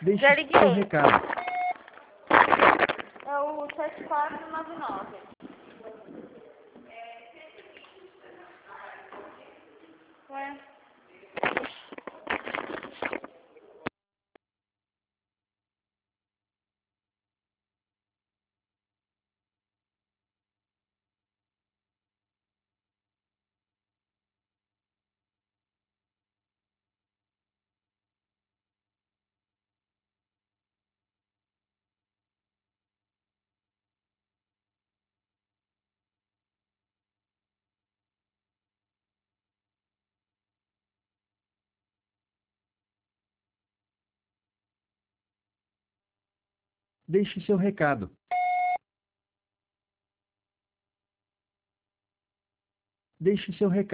Deixe Já seu liguei. recado. É o 7499. Ué? Deixe seu recado. Deixe seu recado.